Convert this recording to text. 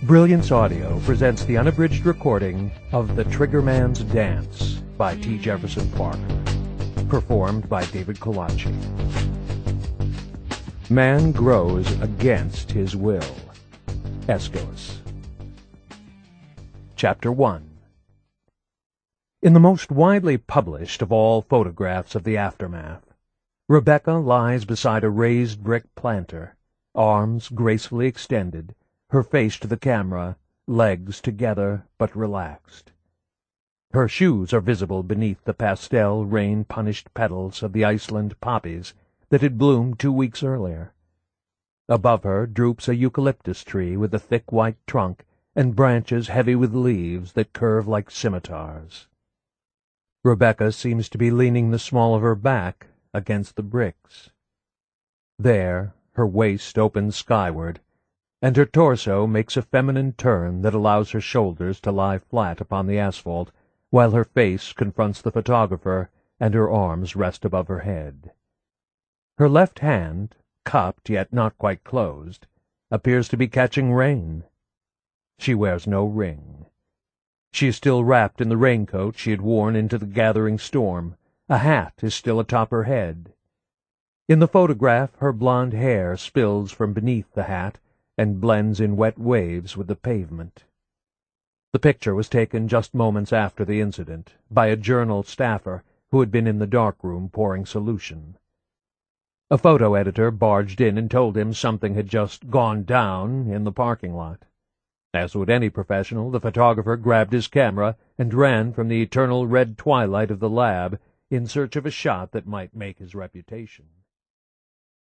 Brilliance Audio presents the unabridged recording of The Triggerman's Dance by T. Jefferson Clark, performed by David Kalachi. Man grows against his will. Aeschylus. Chapter 1. In the most widely published of all photographs of the aftermath, Rebecca lies beside a raised brick planter, arms gracefully extended, her face to the camera, legs together but relaxed. Her shoes are visible beneath the pastel, rain-punished petals of the Iceland poppies that had bloomed 2 weeks earlier. Above her droops a eucalyptus tree with a thick white trunk and branches heavy with leaves that curve like scimitars. Rebecca seems to be leaning the small of her back against the bricks. There, her waist opens skyward, and her torso makes a feminine turn that allows her shoulders to lie flat upon the asphalt, while her face confronts the photographer and her arms rest above her head. Her left hand, cupped yet not quite closed, appears to be catching rain. She wears no ring. She is still wrapped in the raincoat she had worn into the gathering storm. A hat is still atop her head. In the photograph her blonde hair spills from beneath the hat and blends in wet waves with the pavement. The picture was taken just moments after the incident by a journal staffer who had been in the darkroom pouring solution. A photo editor barged in and told him something had just gone down in the parking lot. As would any professional, the photographer grabbed his camera and ran from the eternal red twilight of the lab in search of a shot that might make his reputation.